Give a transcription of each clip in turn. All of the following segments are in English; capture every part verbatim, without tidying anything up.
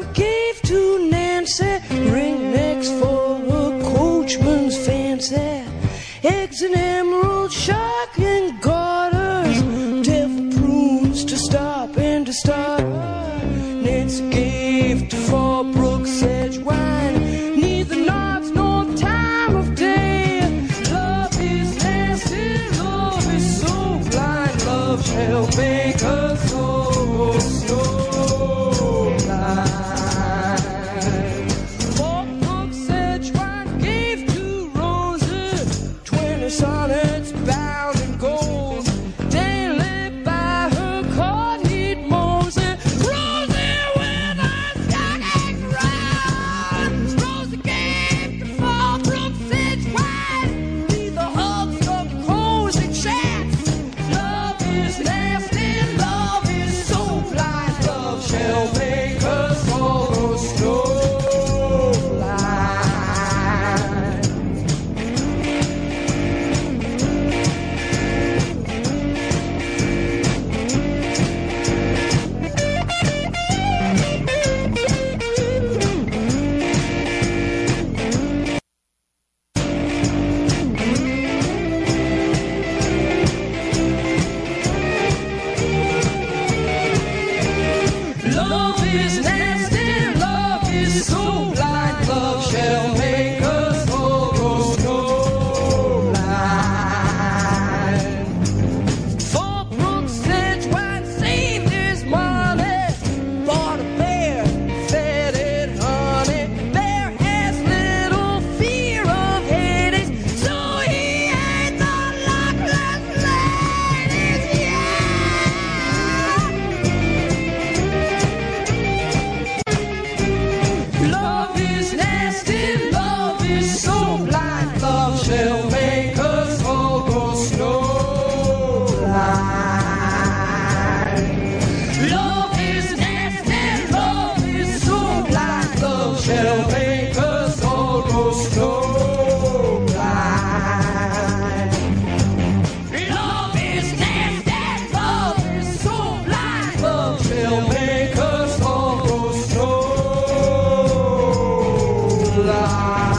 gave to Nancy, ringnecks for a coachman's fancy, eggs and emeralds, shark and garters, devil prunes to stop and to start. Nancy gave to four Brooks Edge wine, neither knobs nor time of day. Love is nasty, love is so blind, love shall make us so, so blind. Four Brooks Edge wine gave to Rosie twenty sonnets bound in gold, daily by her card he'd mosey. Rosie with a stocking round, Rosie gave to four Brooks Edge wine, neither hugs nor cozy chats. Love is nasty, love is so blind, love shall make us all go so blind. Love is nasty, love is so blind, love shall make us all go so blind. Four Brooks Edge wine saved his money, bought a bear, fed it honey. Bear has little fear of Hades, so he ate the luckless ladies, yeah. Love is nasty, love is so blind, love shall make us all go snow blind. Love is nasty, love is so blind, love shall make us all go snow blind. Love is nasty, love is so blind, love shall make us all go snow blind.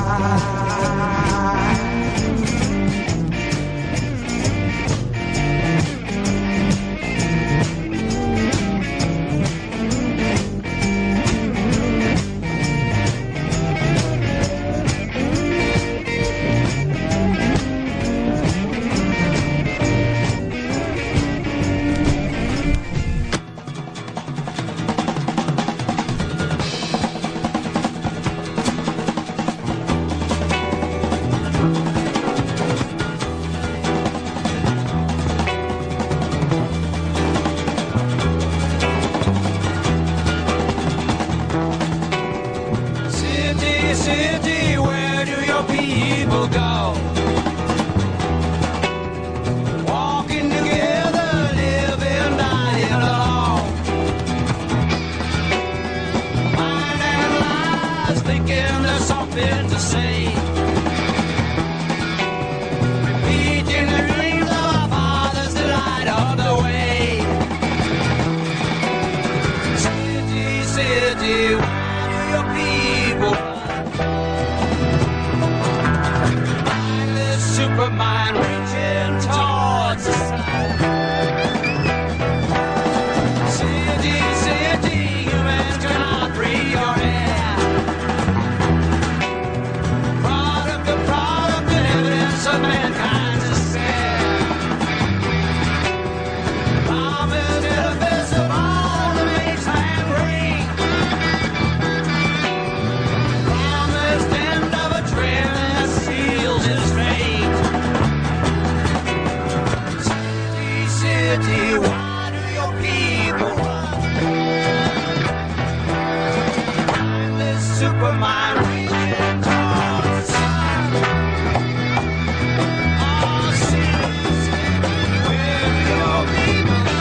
City, city, where do your people go? Walking together, living, dying alone. Mind and lies, thinking there's something to say. Repeating the dreams of our fathers that light up the way. City, city, where do your people mindless supermind reaching towards the sky? City, city, humans cannot breathe your air. Product of product and evidence of mankind's despair. Promised edifice of all that makes man great. Promised end of a trail that seals his fate. City, city, why do your people run? Mindless supermind reaching towards the sun. Oh, city, city, where do your people go?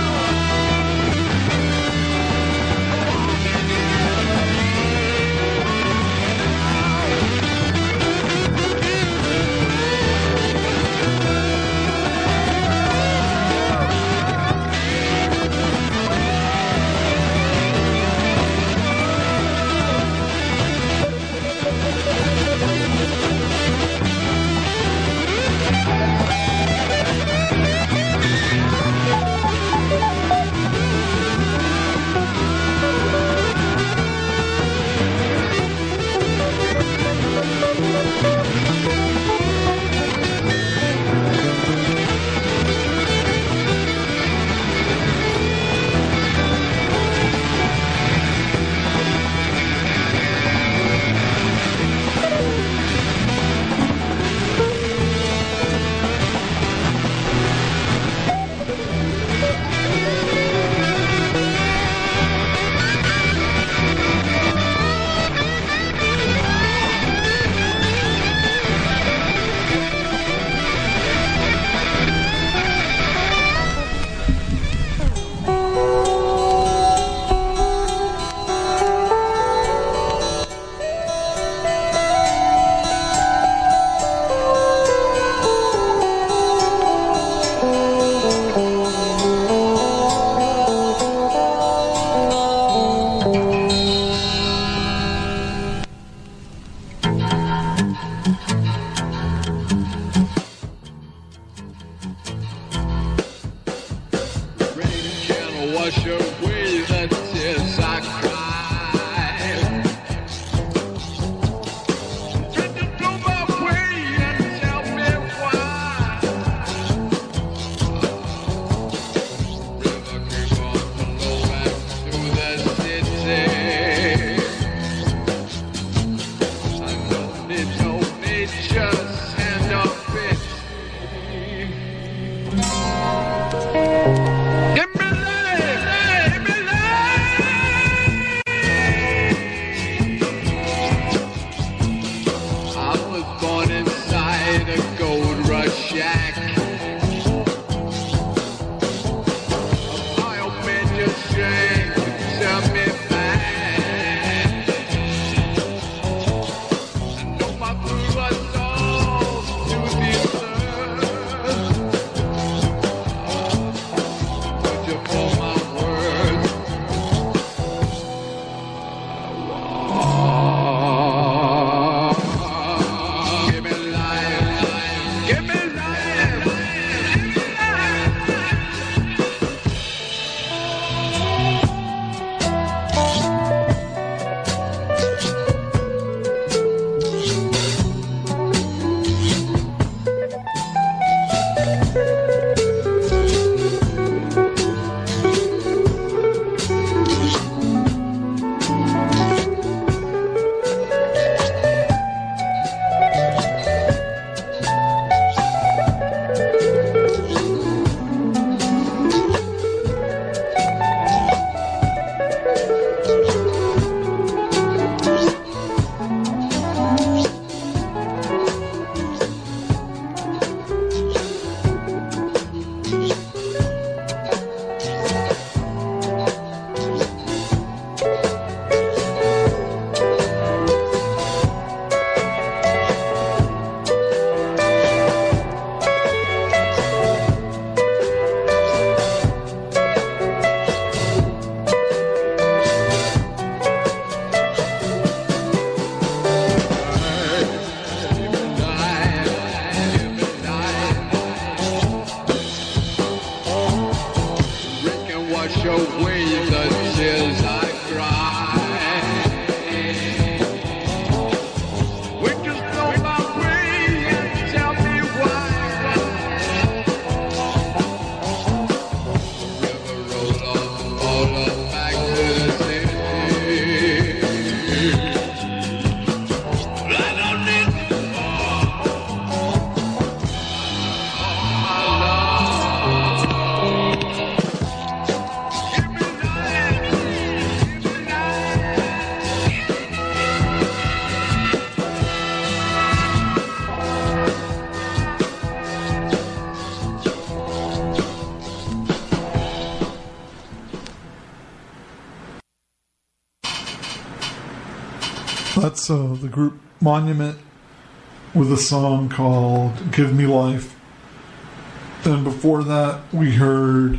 That's uh, the group Monument with a song called Give Me Life. And before that, we heard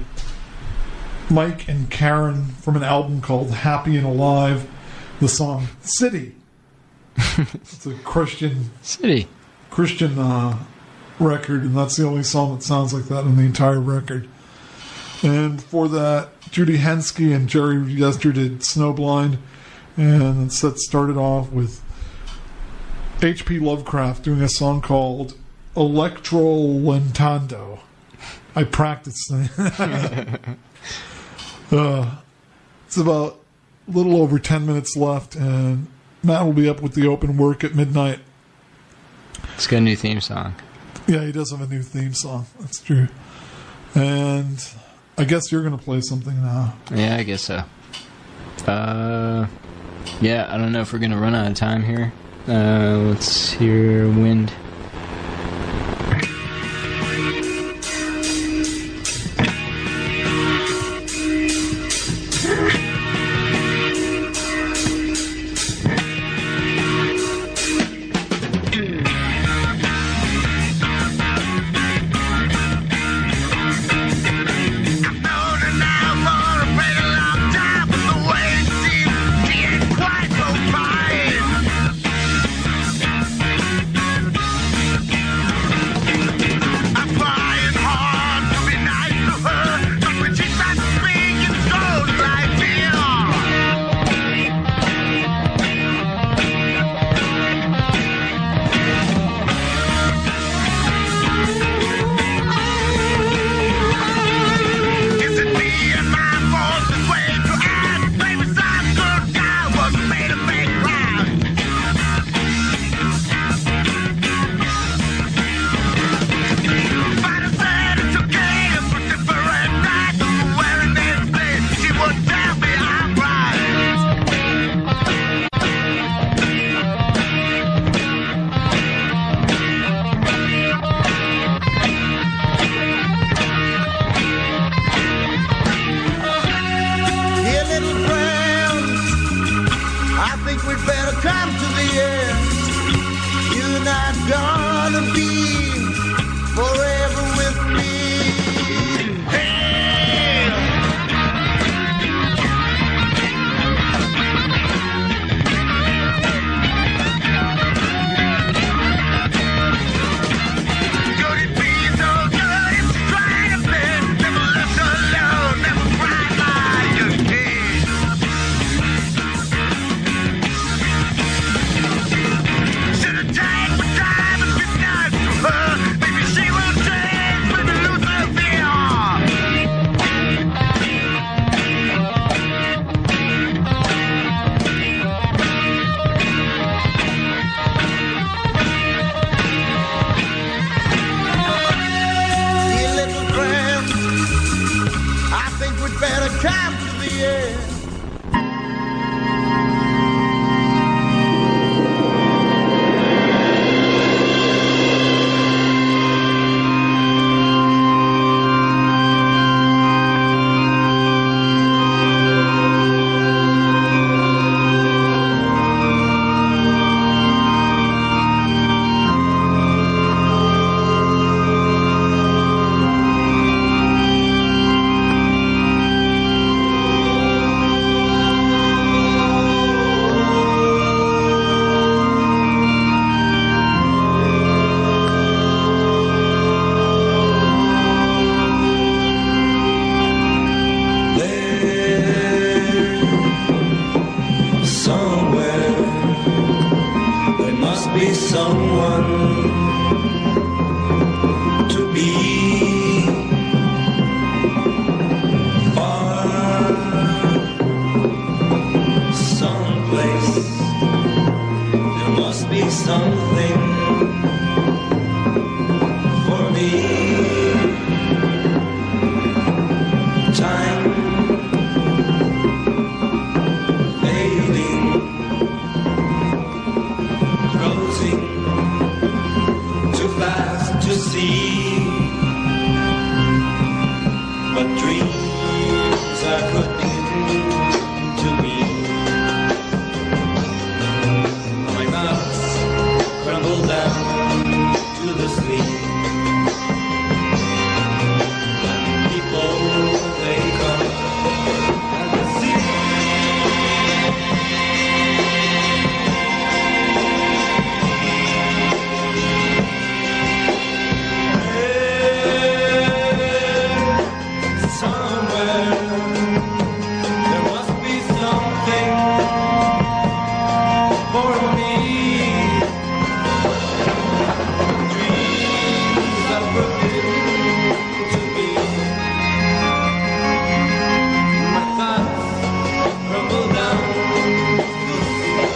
Mike and Karen from an album called Happy and Alive, the song City. It's a Christian City. Christian uh, record, and that's the only song that sounds like that in the entire record. And before that, Judy Henske and Jerry Yester did Snowblind, and that started off with H P Lovecraft doing a song called Electro Lentando. I practiced that. uh, it's about a little over ten minutes left, and Matt will be up with the open work at midnight. It's got a new theme song. Yeah, he does have a new theme song. That's true. And I guess you're going to play something now. Yeah, I guess so. Uh, yeah, I don't know if we're going to run out of time here. Uh, let's hear Wind. To me for me. Dreams are forbidden to me. My thoughts crumble down to the sea.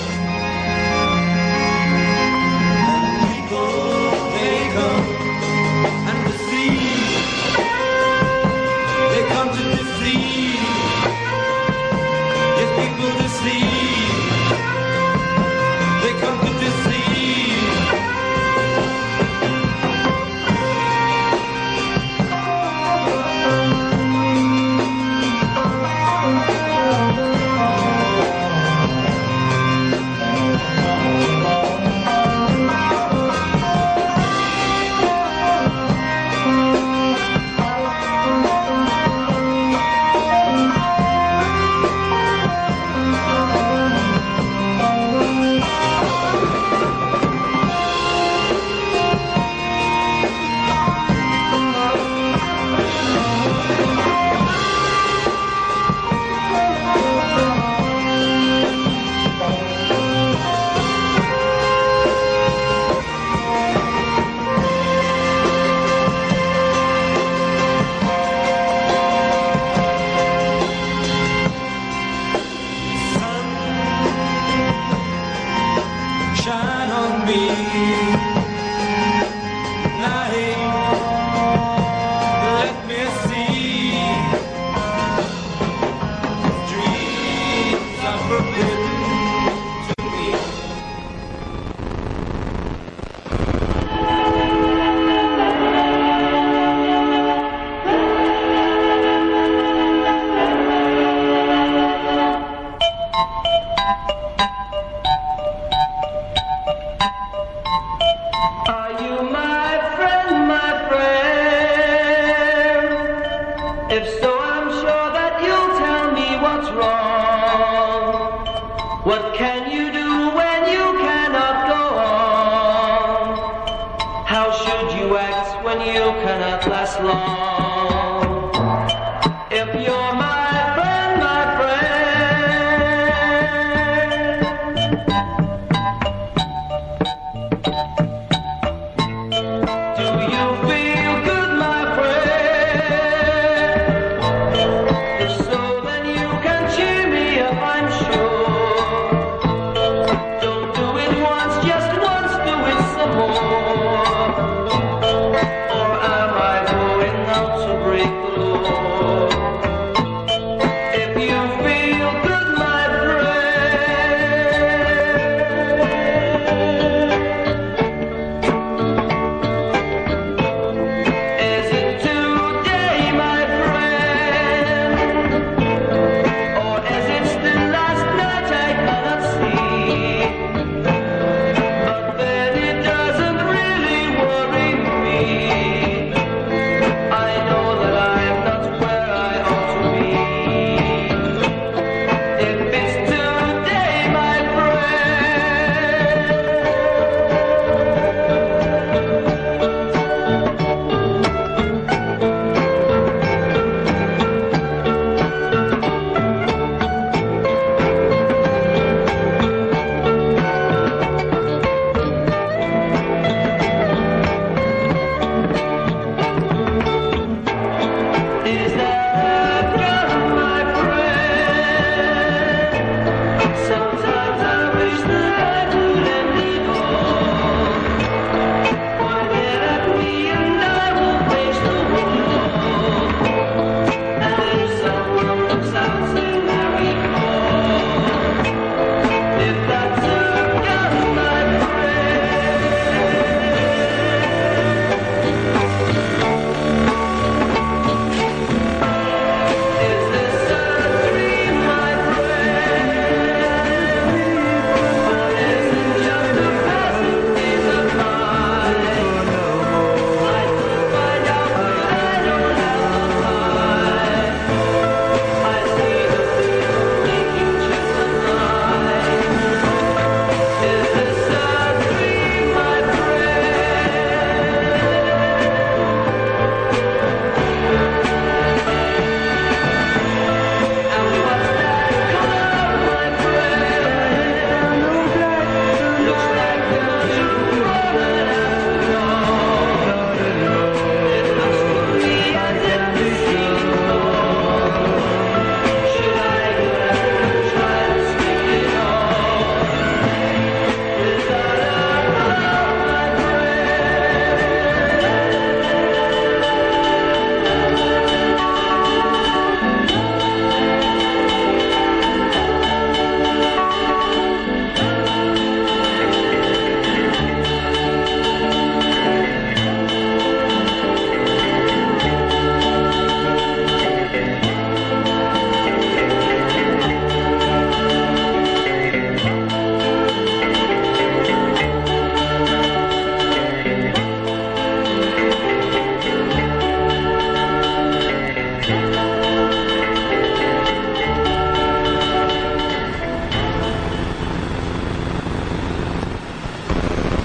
And people, they come and deceive. They come to deceive. Yes, people deceive. They come to deceive. Shine on me, light, let me see. Dreams are forbidden to me. Are you my friend, my friend? If so, I'm sure that you'll tell me what's wrong. What can you do when you cannot go on? How should you act when you cannot last long? If you're my friend, my friend, do you feel good, my friend? If so, then you can cheer me up, I'm sure. Don't do it once, just once, do it some more. Or am I going the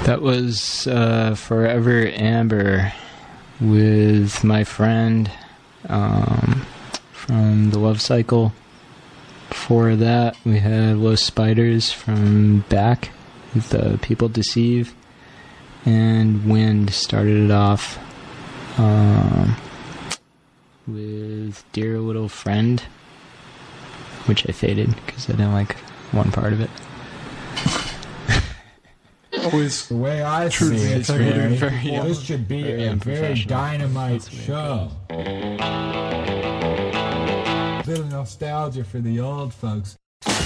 That was uh, Forever Amber with my friend um, from The Love Cycle. Before that, we had Los Spiders from Back with the People Deceive. And Wind started it off um, with Dear Little Friend, which I faded because I didn't like one part of it. Always The way I True see to it, integrity. Barry, Very, this should be very a very unprofessional. dynamite That's the way I show. A bit of nostalgia for the old folks.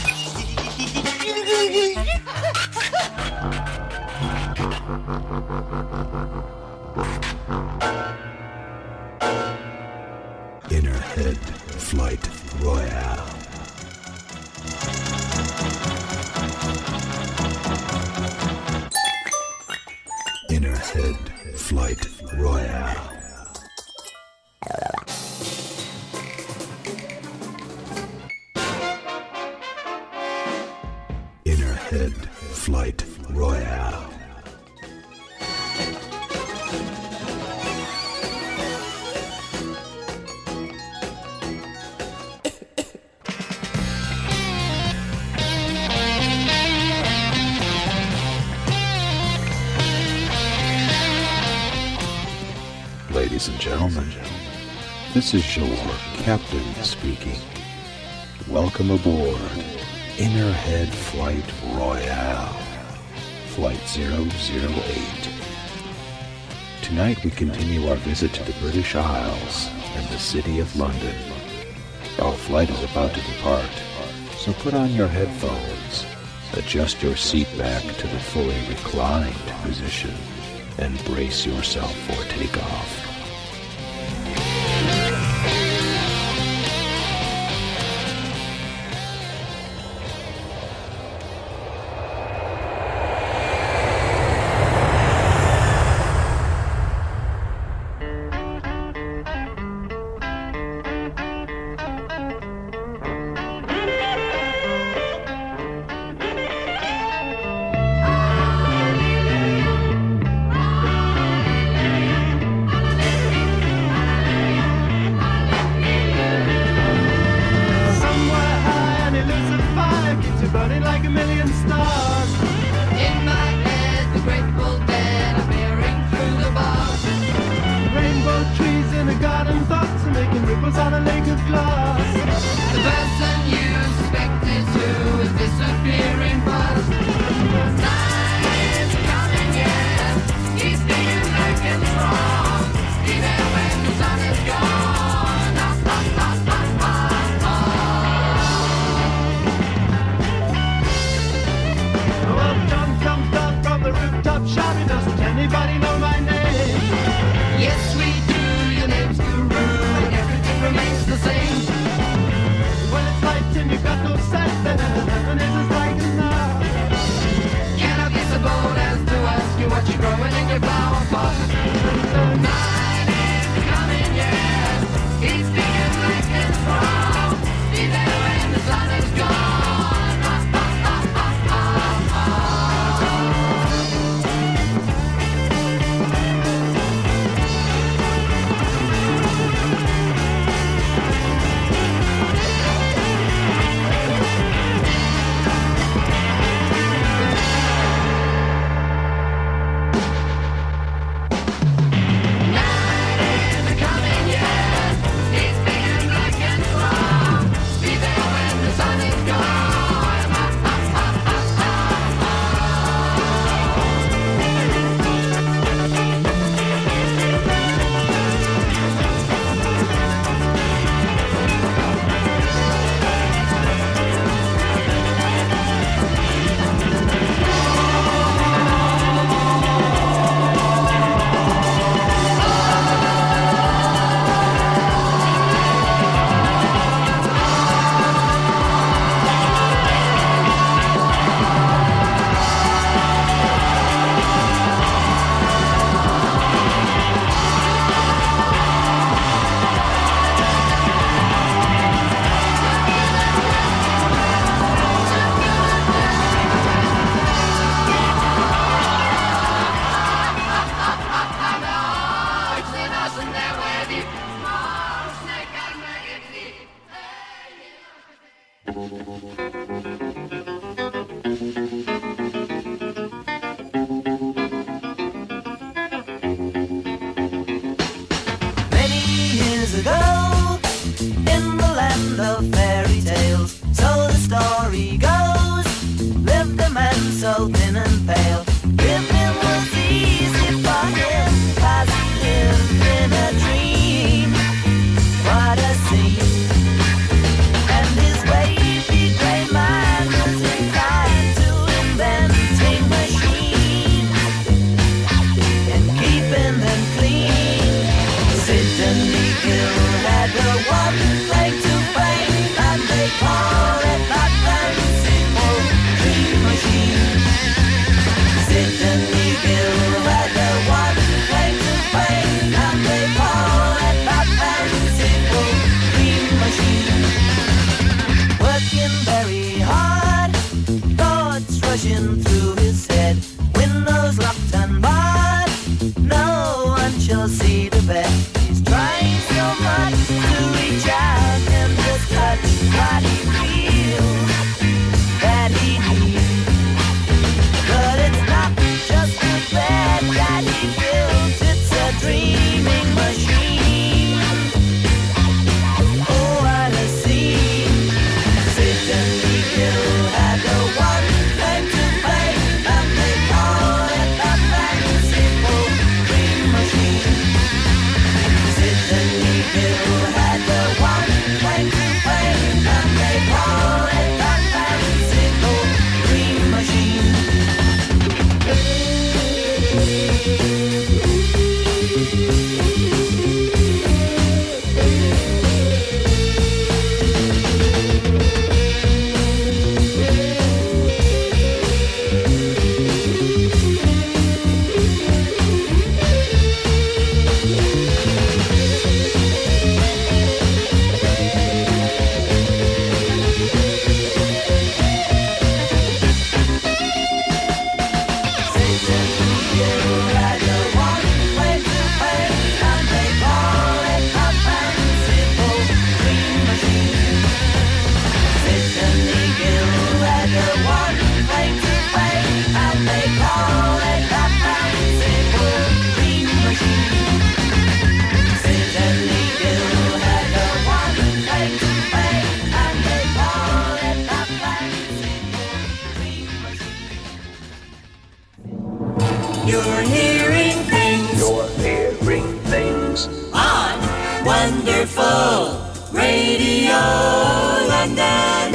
Innerhead Flight Royale. Innerhead Flight Royale. Innerhead Flight Royale. Ladies and gentlemen, this is your captain speaking. Welcome aboard Innerhead Flight Royale, Flight zero zero eight. Tonight we continue our visit to the British Isles and the City of London. Our flight is about to depart, so put on your headphones, adjust your seat back to the fully reclined position, and brace yourself for takeoff. so thin and pale. Living was easy for him, 'cause he lived in a dream. What a scene. And his wavy gray mind was inclined to inventing machines and keeping them clean. Sidney Gill had the one thing to fame, and they call it that fancy dream machine. Sidney Gill had the one thing to fame, and they call it that fancy dream machine. Working very hard, thoughts rushing through his head. Windows locked and barred, no one shall see the bed. He's trying so much to reach out and just touch what he feels that he needs. But it's not just a bed that he built, it's a dreaming machine. Oh, what a scene. Sidney Gill had the one thing to fame, and they call it the fancy dream machine. Sidney Gill had the one thing to fame, and they call it the fancy dream machine. You're hearing things. You're hearing things. On Wonderful Radio London.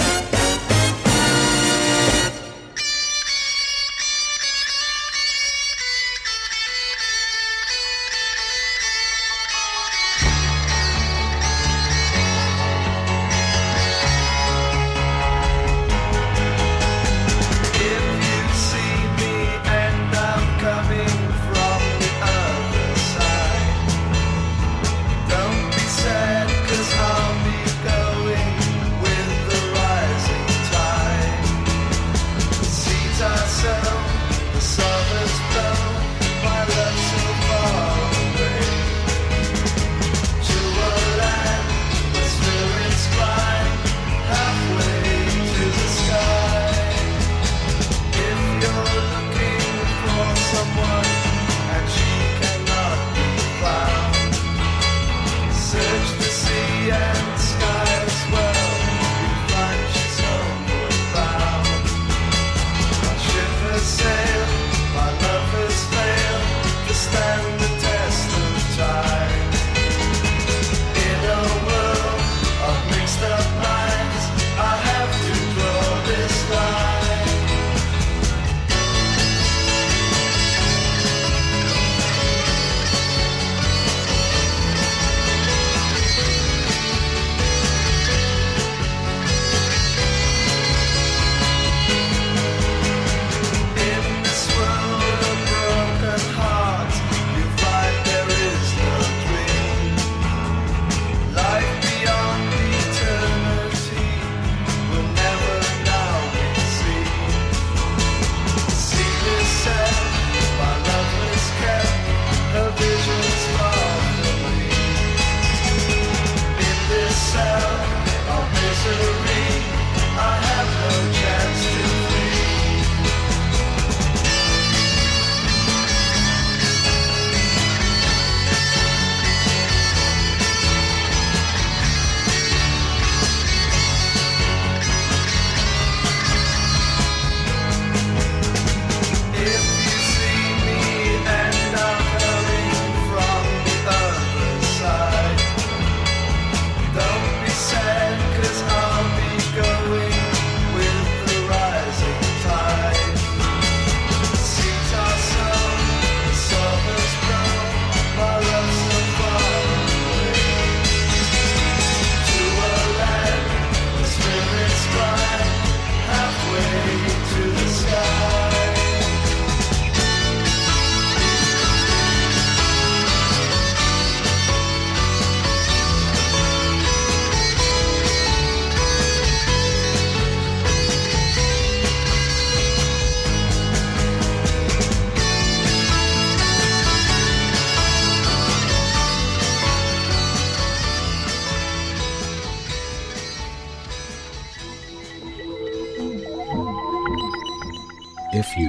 Don't be sad, 'cause I'll be going with the right.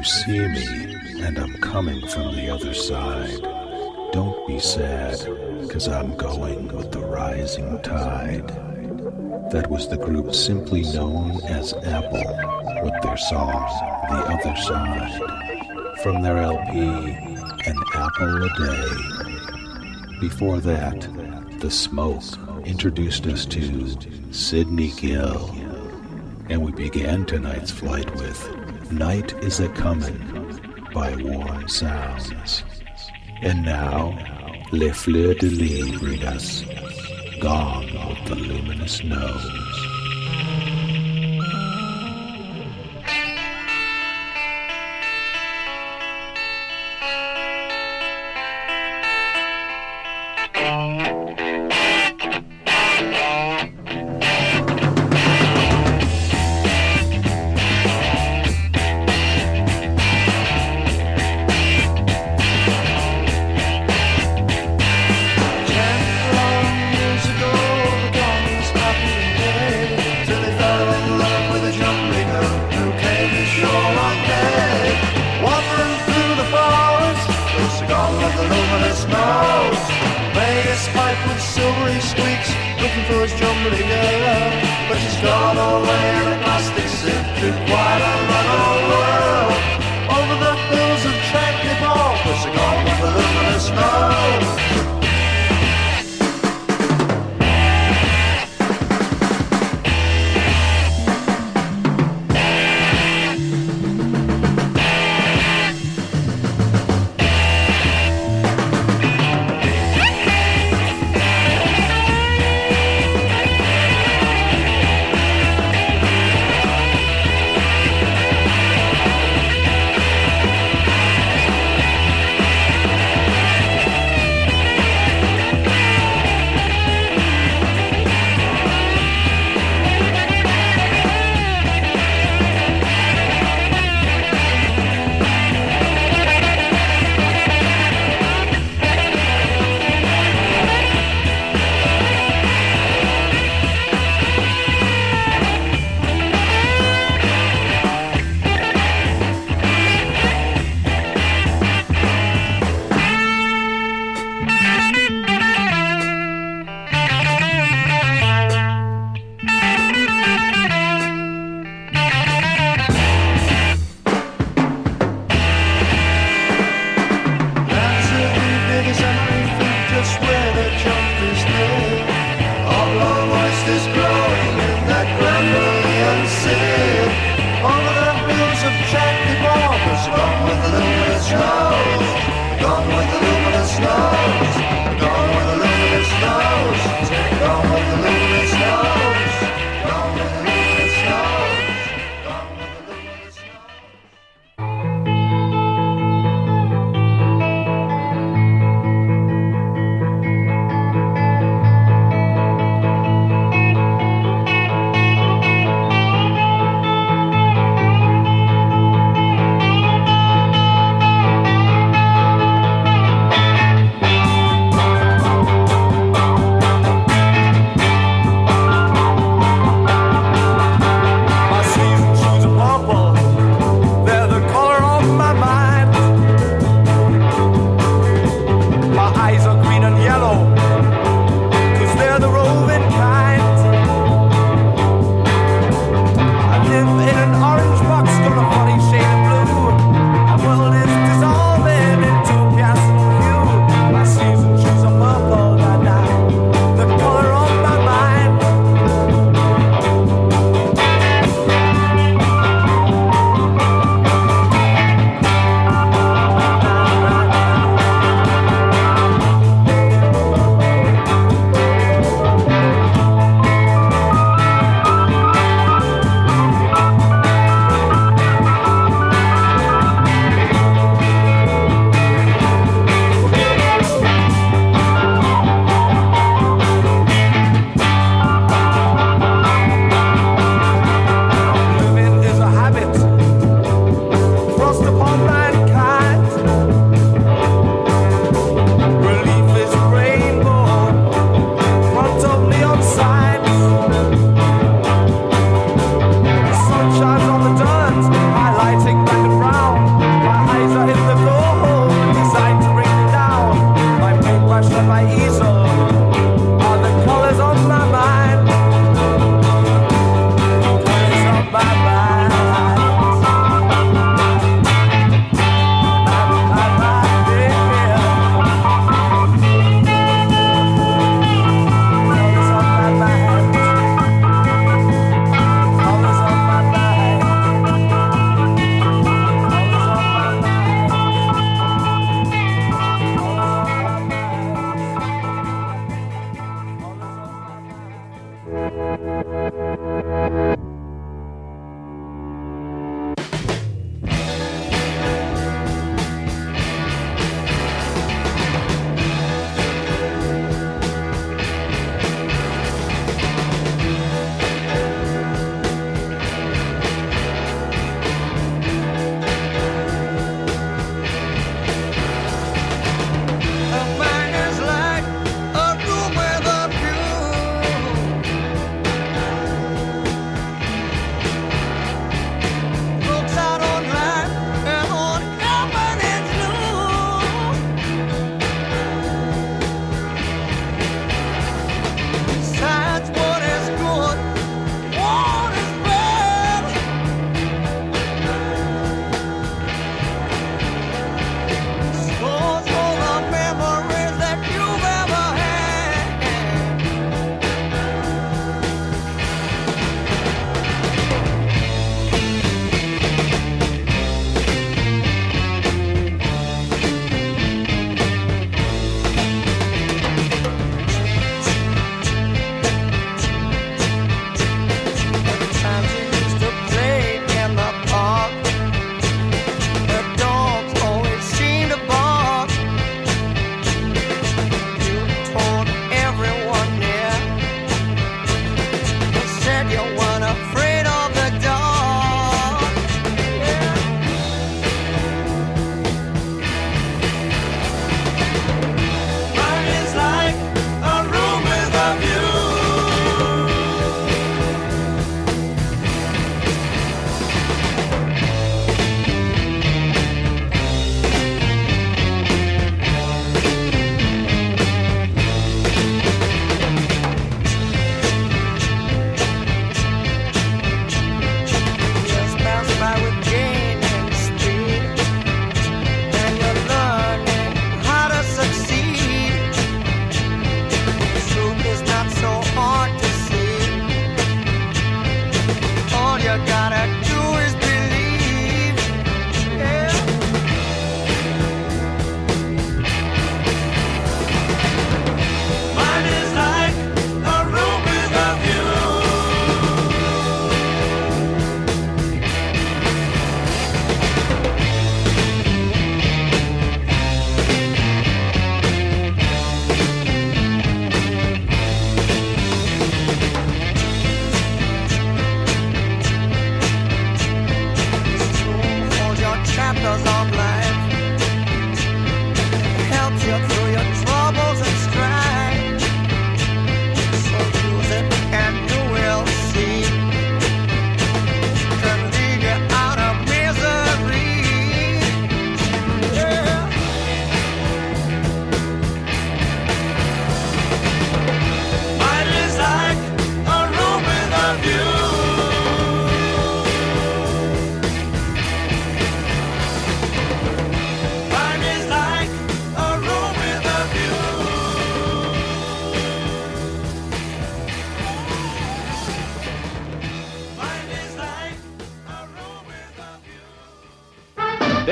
you see me, and I'm coming from the other side, don't be sad, 'cause I'm going with the rising tide. That was the group simply known as Apple, with their song, The Other Side, from their L P, An Apple a Day. Before that, The Smoke introduced us to Sidney Gill, and we began tonight's flight with Night is a Comin' by Warm Sounds. And now, Les Fleurs de Lis bring us Gone with the Luminous Nose.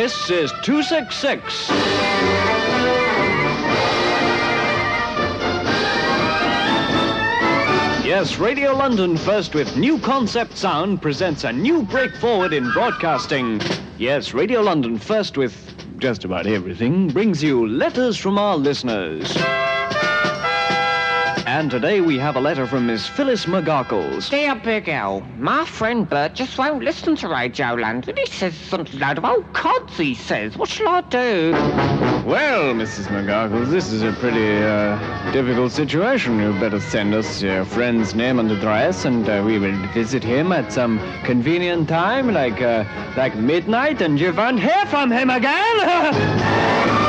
This is two sixty-six. Yes, Radio London First with New Concept Sound presents a new break forward in broadcasting. Yes, Radio London First with just about everything brings you letters from our listeners. And today we have a letter from Miss Phyllis McGarkles. Dear Big L, my friend Bert just won't listen to Radio London. He says some load of old cods, he says. What shall I do? Well, Missus McGarkles, this is a pretty uh, difficult situation. You'd better send us your friend's name and address, and uh, we will visit him at some convenient time, like uh, like midnight, and you won't hear from him again.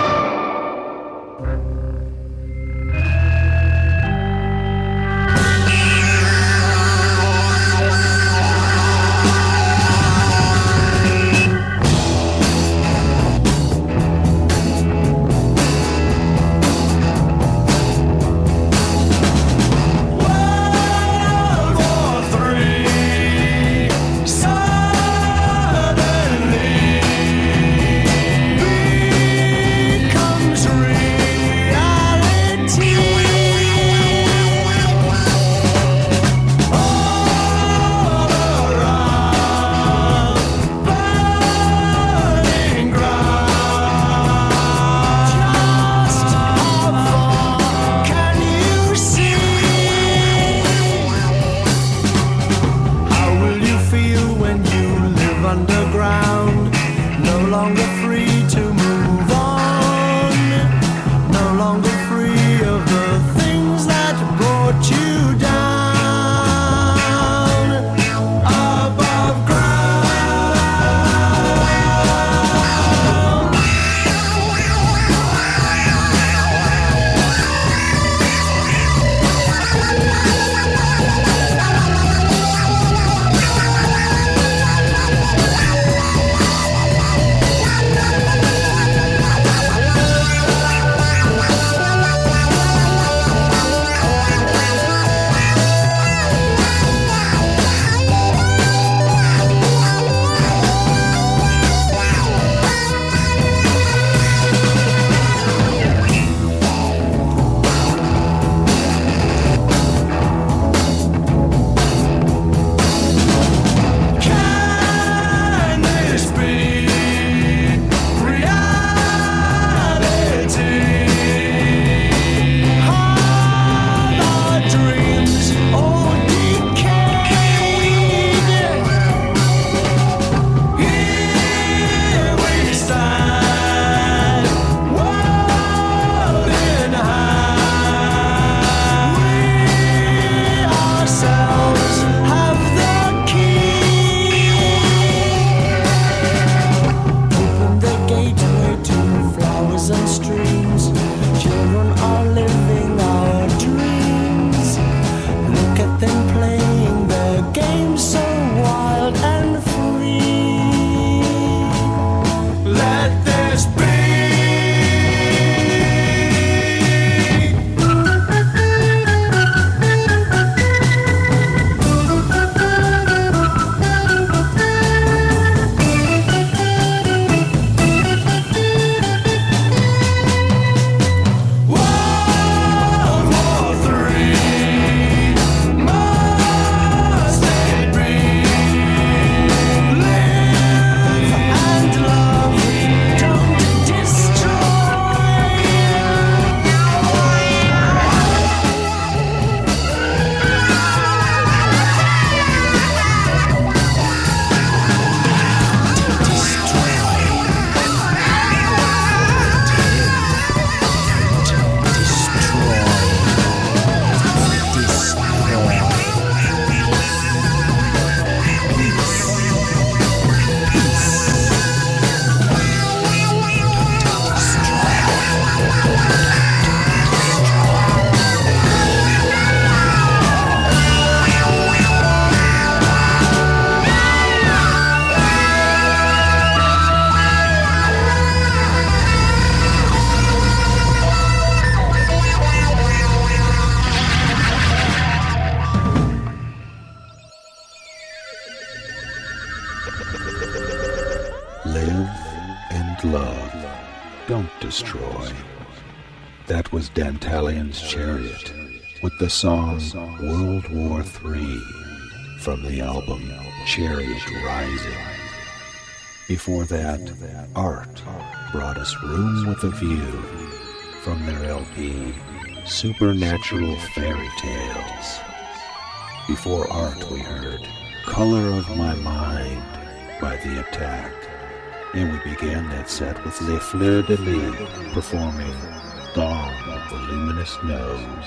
love, don't destroy. That was Dantalion's Chariot with the song World War Three from the album Chariot Rising. Before that, Art brought us Room with a View from their L P Supernatural Fairy Tales. Before Art, we heard Color of My Mind by The Attack. And we began that set with Les Fleurs de Lis performing Dawn of the Luminous Nose.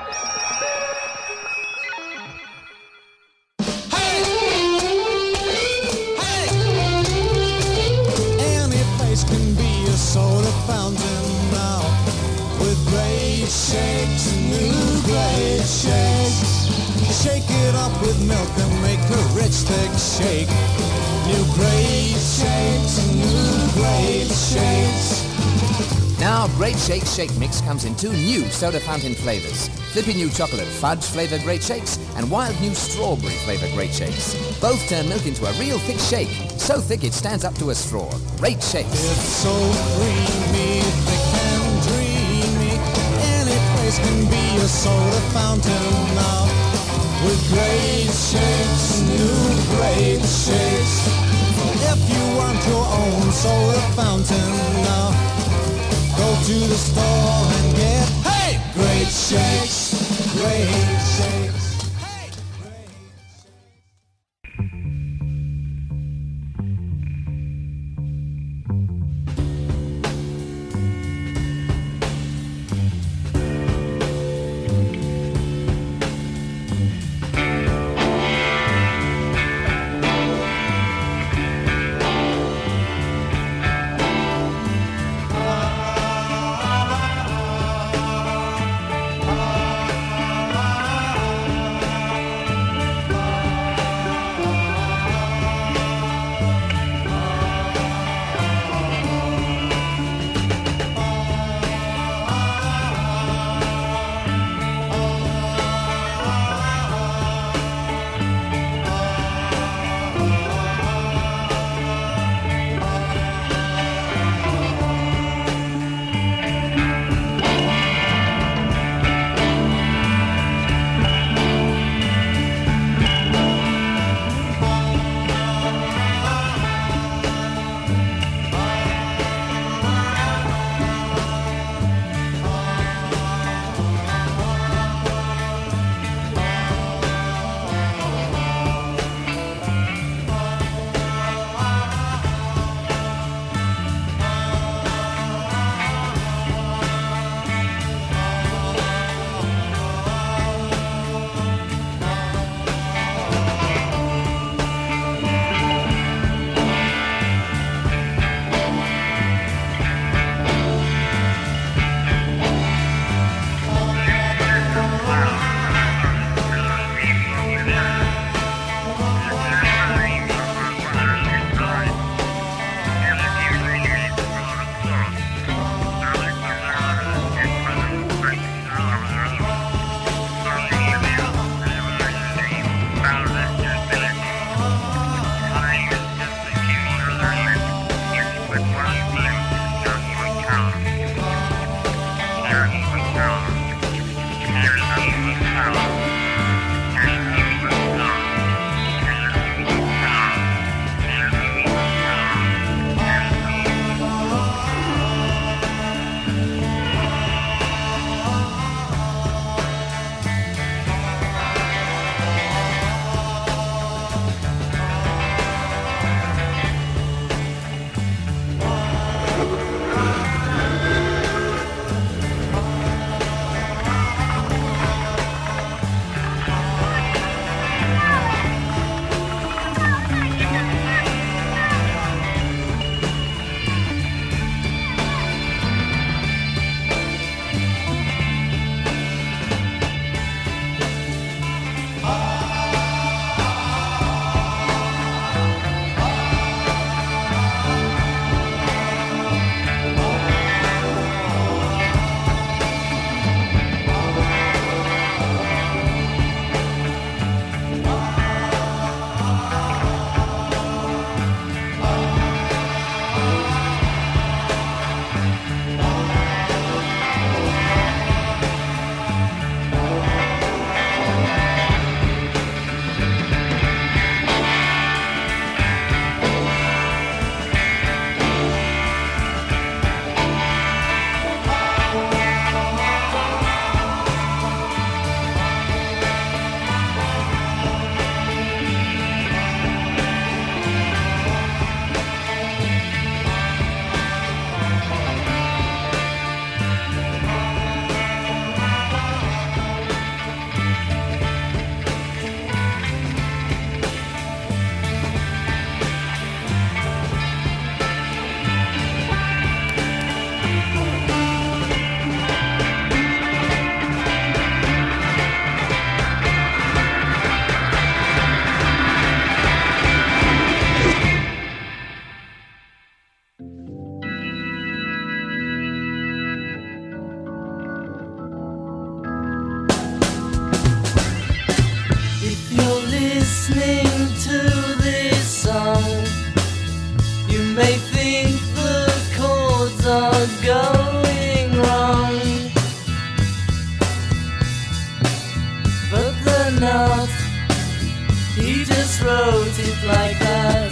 Hey! Hey! Any place can be a soda fountain now, with great shakes and new great shakes. Shake it up with milk and make a rich thick shake. New great shakes, new great shakes. Now, Great Shake Shake Mix comes in two new soda fountain flavors. Flippy new chocolate fudge flavored Great Shakes and wild new strawberry flavored Great Shakes. Both turn milk into a real thick shake, so thick it stands up to a straw. Great Shakes. It's so creamy, thick and dreamy. Any place can be a soda fountain now, with great shakes, new great shakes. If you want your own soda fountain now, go to the store and get, hey, great shakes, great shakes. Hey, great not going wrong, but they're not. He just wrote it like that.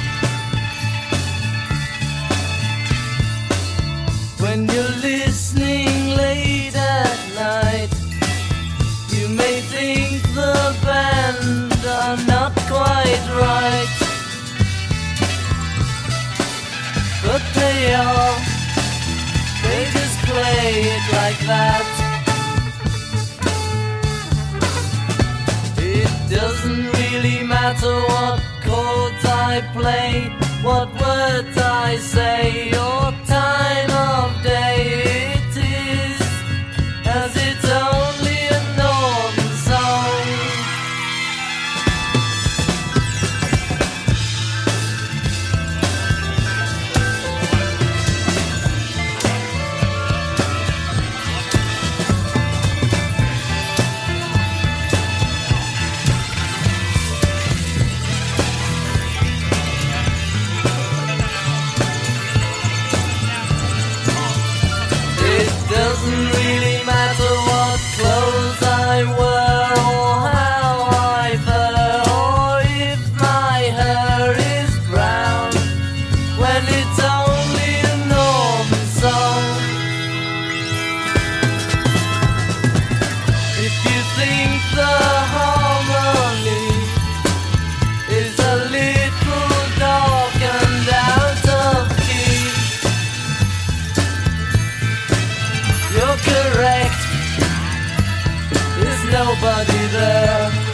When you're listening late at night, you may think the band are not quite right, but they are. They just play it like that. It doesn't really matter what chords I play, what words I say, or time of day. It is as it's only a northern song. Doesn't really matter what clothes I wear, or how I fur, or if my hair is brown, when it's only a northern song. If you think the harmony is a little dark and out of key, you're correct. There's nobody there.